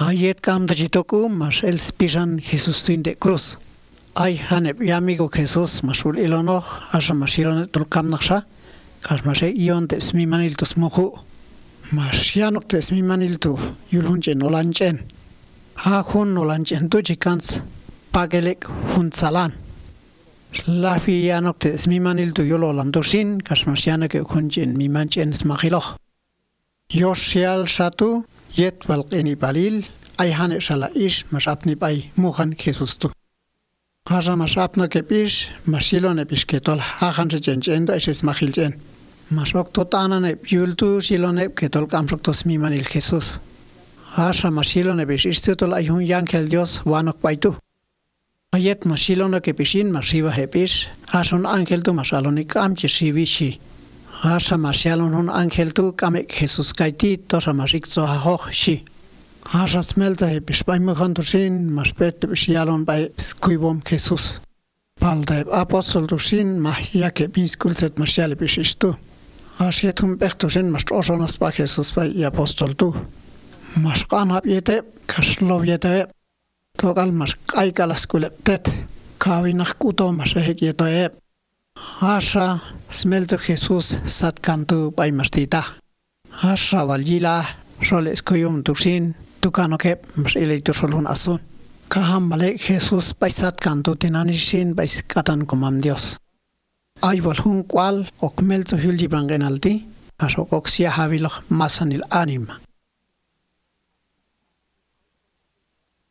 Ayet kam da chitoku mas el spisan Jesus de cruz. Ay hanep yamigo Jesus masul ilonoch asha mashilone tulkam naksha. Kas mashe ion te smi manil tus mohu. Mas yanok te smi manil tu yulunchen olanchen. Ha hun olanchen tu chikans pagelek hun salan. Lafi yanok te smi manil tu yololam tursin kas mas yanak hunchen mi manchen smachiloch. Yoshial shatu yet walqini balil ay hane shala ish mas apni bay muhan Jesus tu. Haja mas apna ke pish masilone pish ketol hajan se chenchendo es machilchen. Mas octotana ne yultu silone ketol kamsoktos mi manil Jesus. Haja masilone pish istutol ay hun yankel Dios wanok baitu. Ayet masilone ke pishin masiva he pish hasun angel tu masalonik amche sivishi. Haja masilon hun angel tu kamek Jesus kaiti tosa masikzo hahoch shi. Haja smelta he pish bay mukhantusin mas pet pish yalon bay kuibom Jesus. Palda apostol tusin mahia ke biskulset masiale pish istu. Haja tum pechtusin mas osonas ba Jesus bay apostol tu. Mas kanhap yete kaslov yete tokal mas kaikalas kuleptet kawinak kuto mas ehek yetoe. Haja smelta Jesus sat kantu bay mastita. Haja valjila roles kuyum tusin tukano ke mas ileitu solun asun. Kaham balik Jesus paisat kanto tinanisin bais katan komam Dios. Ay walhun kwal ok melto huldi bangenalti asok oksia haviloch masanil anima.